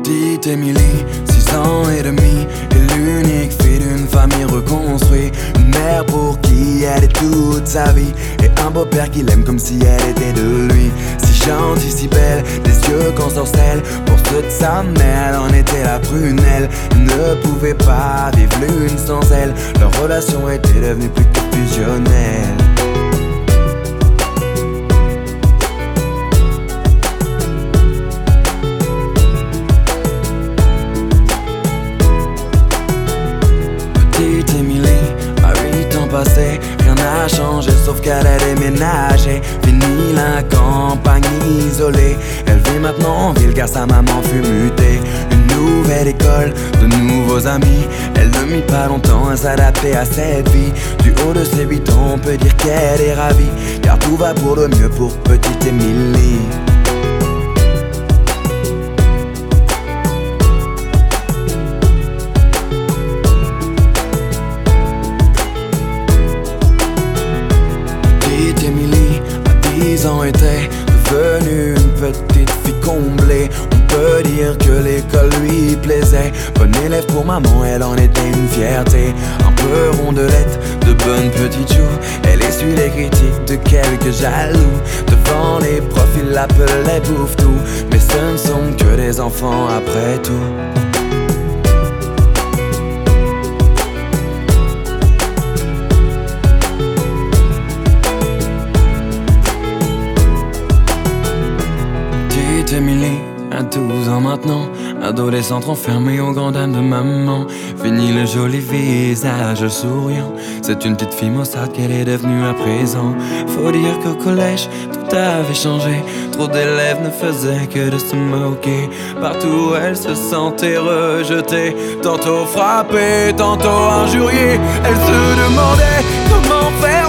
Petite Émilie, 6 ans et demi, est l'unique fille d'une famille reconstruite. Une mère pour qui elle est toute sa vie, et un beau-père qui l'aime comme si elle était de lui. Si gentille, si belle, des yeux qu'on sorcelle. Pour ceux de sa mère, elle en était la prunelle. Elle ne pouvait pas vivre l'une sans elle. Leur relation était devenue plus que fusionnelle. Petite Émilie, à 8 ans passés, rien n'a changé sauf qu'elle a déménagé. Fini la campagne isolée, elle vit maintenant en ville car sa maman fut mutée. Une nouvelle école, de nouveaux amis, elle ne mit pas longtemps à s'adapter à cette vie. Du haut de ses 8 ans, on peut dire qu'elle est ravie, car tout va pour le mieux pour petite Émilie. Émilie, à 10 ans, était devenue une petite fille comblée. On peut dire que l'école lui plaisait. Bonne élève pour maman, elle en était une fierté. Un peu rondelette, de bonnes petites joues. Elle essuie les critiques de quelques jaloux. Devant les profs, ils l'appelaient bouffe-tout. Mais ce ne sont que des enfants après tout. Émilie, à 12 ans maintenant, adolescente renfermée aux grandes dames de maman. Fini le joli visage souriant, c'est une petite fille maussade qu'elle est devenue à présent. Faut dire qu'au collège, tout avait changé. Trop d'élèves ne faisaient que de se moquer. Partout elle se sentait rejetée, tantôt frappée, tantôt injuriée. Elle se demandait comment faire